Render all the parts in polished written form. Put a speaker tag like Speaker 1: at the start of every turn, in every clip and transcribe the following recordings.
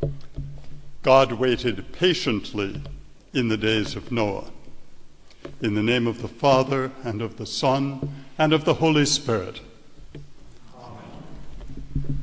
Speaker 1: God waited patiently in the days of Noah. In the name of the Father, and of the Son, and of the Holy Spirit. Amen.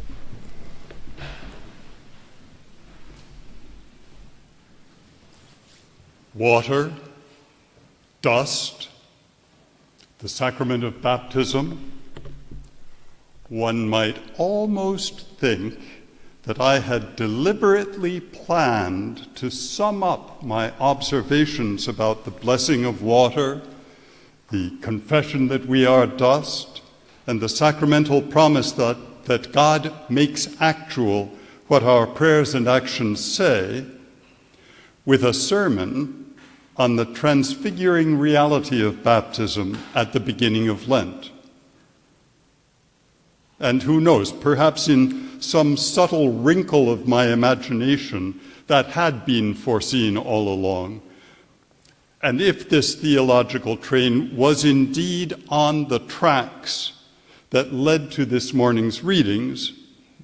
Speaker 1: Water, dust, the sacrament of baptism. One might almost think that I had deliberately planned to sum up my observations about the blessing of water, the confession that we are dust, and the sacramental promise that God makes actual what our prayers and actions say, with a sermon on the transfiguring reality of baptism at the beginning of Lent. And who knows, perhaps in some subtle wrinkle of my imagination that had been foreseen all along. And if this theological train was indeed on the tracks that led to this morning's readings,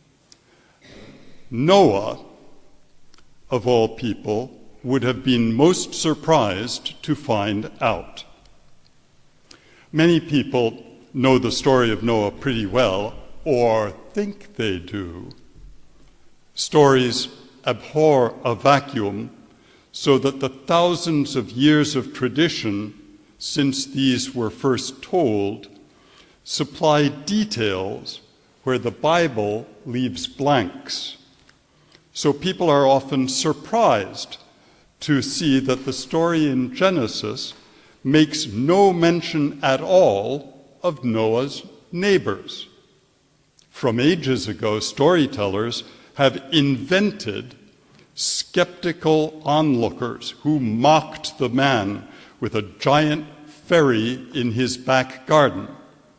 Speaker 1: Noah, of all people, would have been most surprised to find out. Many people know the story of Noah pretty well, or think they do. Stories abhor a vacuum, so that the thousands of years of tradition since these were first told supply details where the Bible leaves blanks. So people are often surprised to see that the story in Genesis makes no mention at all of Noah's neighbors. From ages ago, storytellers have invented skeptical onlookers who mocked the man with a giant ferry in his back garden.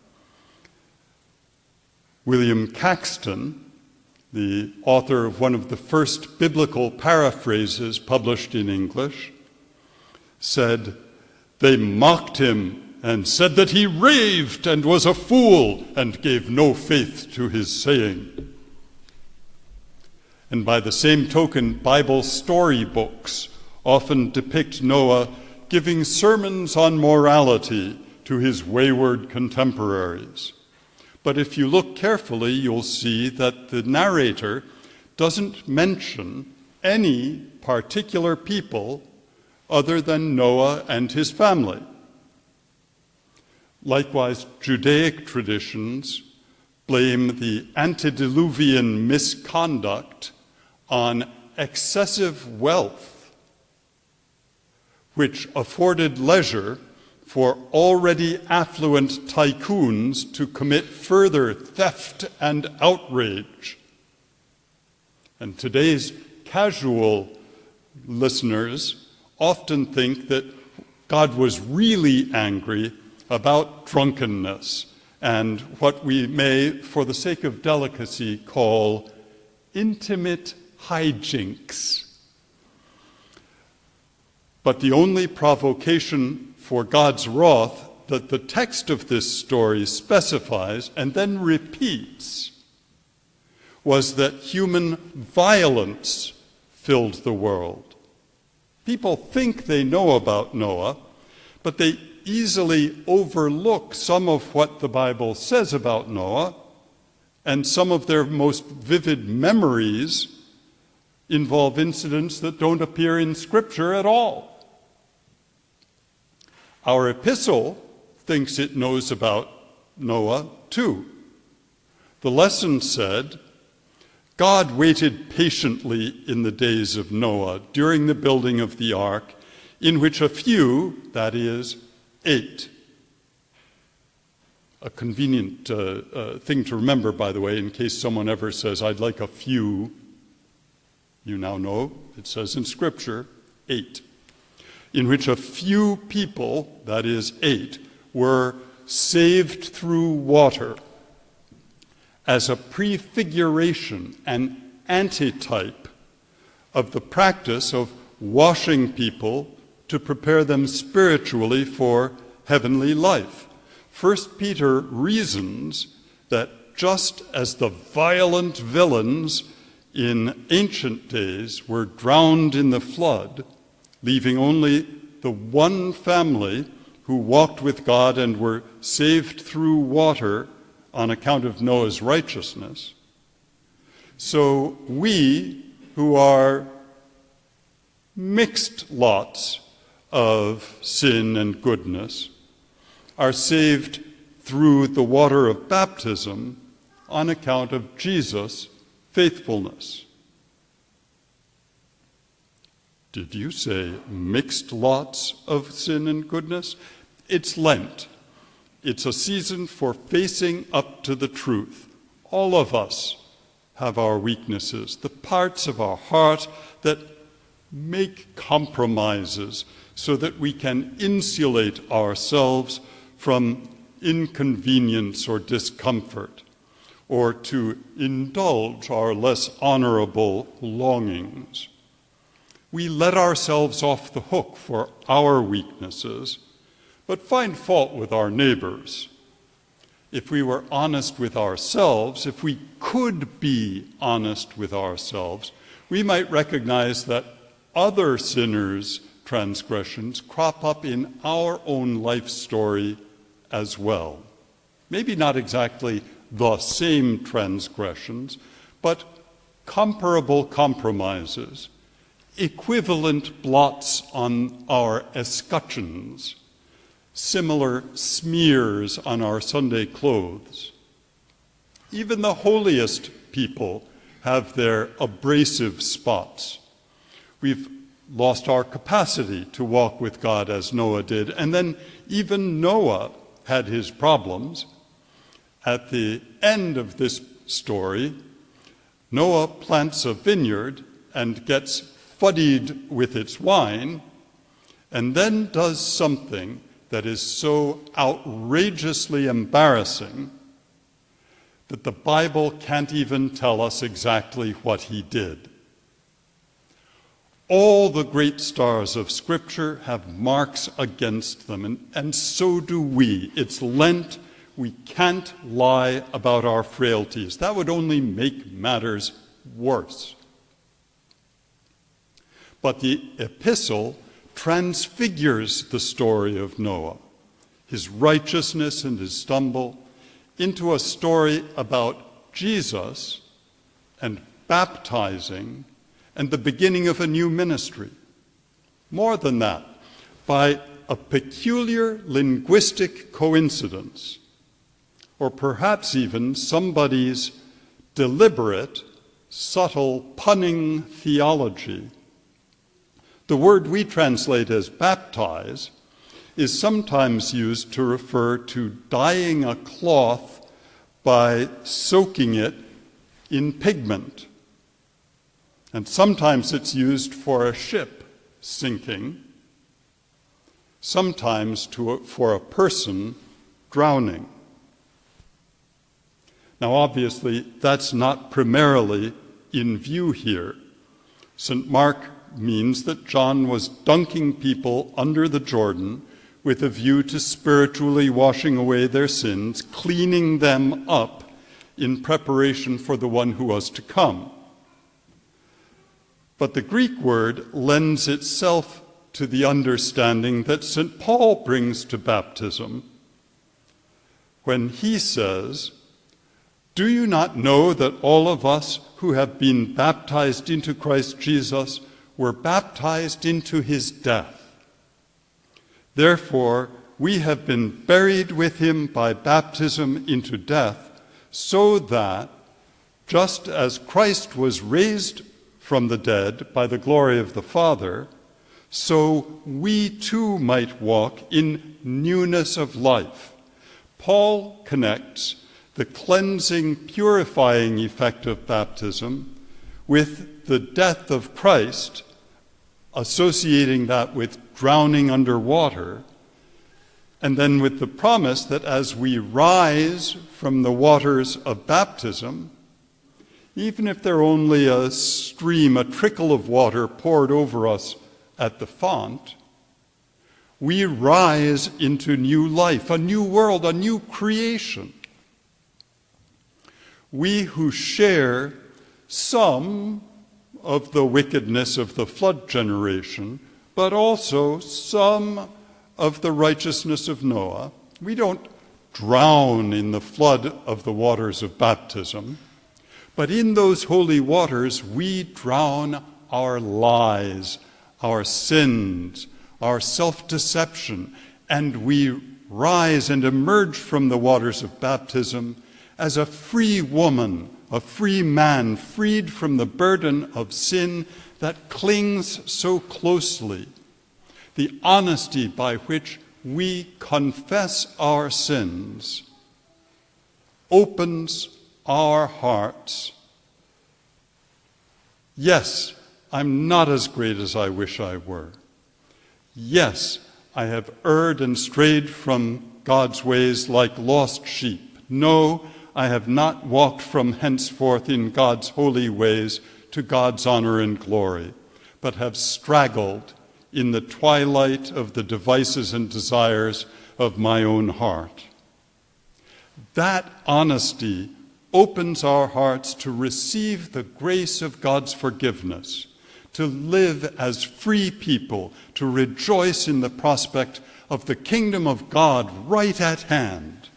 Speaker 1: William Caxton, the author of one of the first biblical paraphrases published in English, said, "They mocked him and said that he raved and was a fool and gave no faith to his saying." And by the same token, Bible storybooks often depict Noah giving sermons on morality to his wayward contemporaries. But if you look carefully, you'll see that the narrator doesn't mention any particular people other than Noah and his family. Likewise, Judaic traditions blame the antediluvian misconduct on excessive wealth, which afforded leisure for already affluent tycoons to commit further theft and outrage. And today's casual listeners often think that God was really angry about drunkenness and what we may, for the sake of delicacy, call intimate hijinks. But the only provocation for God's wrath that the text of this story specifies and then repeats was that human violence filled the world. People think they know about Noah, but they easily overlook some of what the Bible says about Noah, and some of their most vivid memories involve incidents that don't appear in Scripture at all. Our epistle thinks it knows about Noah too. The lesson said, God waited patiently in the days of Noah during the building of the ark, in which a few, that is, 8. A convenient thing to remember, by the way, in case someone ever says, I'd like a few. You now know, it says in Scripture, 8. In which a few people, that is 8, were saved through water as a prefiguration, an antitype of the practice of washing people to prepare them spiritually for heavenly life. 1 Peter reasons that just as the violent villains in ancient days were drowned in the flood, leaving only the one family who walked with God and were saved through water on account of Noah's righteousness, so we, who are mixed lots of sin and goodness, are saved through the water of baptism on account of Jesus' faithfulness. Did you say mixed lots of sin and goodness? It's Lent. It's a season for facing up to the truth. All of us have our weaknesses, the parts of our heart that make compromises so that we can insulate ourselves from inconvenience or discomfort, or to indulge our less honorable longings. We let ourselves off the hook for our weaknesses, but find fault with our neighbors. If we were honest with ourselves, if we could be honest with ourselves, we might recognize that other sinners' transgressions crop up in our own life story as well. Maybe not exactly the same transgressions, but comparable compromises, equivalent blots on our escutcheons, similar smears on our Sunday clothes. Even the holiest people have their abrasive spots. We've lost our capacity to walk with God as Noah did, and then even Noah had his problems. At the end of this story, Noah plants a vineyard and gets fuddled with its wine, and then does something that is so outrageously embarrassing that the Bible can't even tell us exactly what he did. All the great stars of Scripture have marks against them, and so do we. It's Lent. We can't lie about our frailties. That would only make matters worse. But the epistle transfigures the story of Noah, his righteousness and his stumble, into a story about Jesus and baptizing and the beginning of a new ministry. More than that, by a peculiar linguistic coincidence, or perhaps even somebody's deliberate, subtle, punning theology, the word we translate as baptize is sometimes used to refer to dyeing a cloth by soaking it in pigment. And sometimes it's used for a ship sinking, sometimes for a person drowning. Now, obviously, that's not primarily in view here. St. Mark means that John was dunking people under the Jordan with a view to spiritually washing away their sins, cleaning them up in preparation for the one who was to come. But the Greek word lends itself to the understanding that St. Paul brings to baptism when he says, "Do you not know that all of us who have been baptized into Christ Jesus were baptized into his death? Therefore, we have been buried with him by baptism into death, so that, just as Christ was raised from the dead by the glory of the Father, so we too might walk in newness of life." Paul connects the cleansing, purifying effect of baptism with the death of Christ, associating that with drowning under water, and then with the promise that as we rise from the waters of baptism, even if they're only a stream, a trickle of water poured over us at the font, we rise into new life, a new world, a new creation. We who share some of the wickedness of the flood generation, but also some of the righteousness of Noah. We don't drown in the flood of the waters of baptism, but in those holy waters we drown our lies, our sins, our self-deception, and we rise and emerge from the waters of baptism as a free woman, a free man, freed from the burden of sin that clings so closely. The honesty by which we confess our sins opens our hearts. Yes, I'm not as great as I wish I were. Yes, I have erred and strayed from God's ways like lost sheep. No, I have not walked from henceforth in God's holy ways to God's honor and glory, but have straggled in the twilight of the devices and desires of my own heart. That honesty opens our hearts to receive the grace of God's forgiveness, to live as free people, to rejoice in the prospect of the kingdom of God right at hand.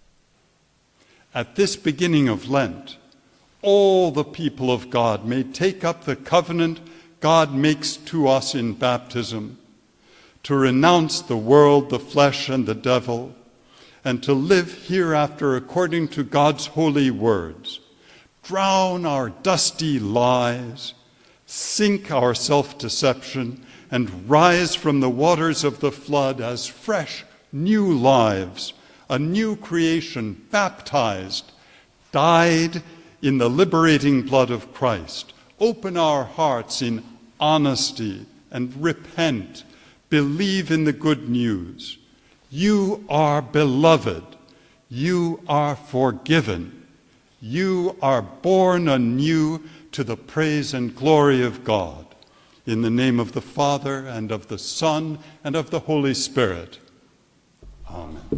Speaker 1: At this beginning of Lent, all the people of God may take up the covenant God makes to us in baptism, to renounce the world, the flesh, and the devil, and to live hereafter according to God's holy words. Drown our dusty lies, sink our self-deception, and rise from the waters of the flood as fresh, new lives, a new creation, baptized, dyed in the liberating blood of Christ. Open our hearts in honesty and repent. Believe in the good news. You are beloved. You are forgiven. You are born anew to the praise and glory of God. In the name of the Father, and of the Son, and of the Holy Spirit. Amen.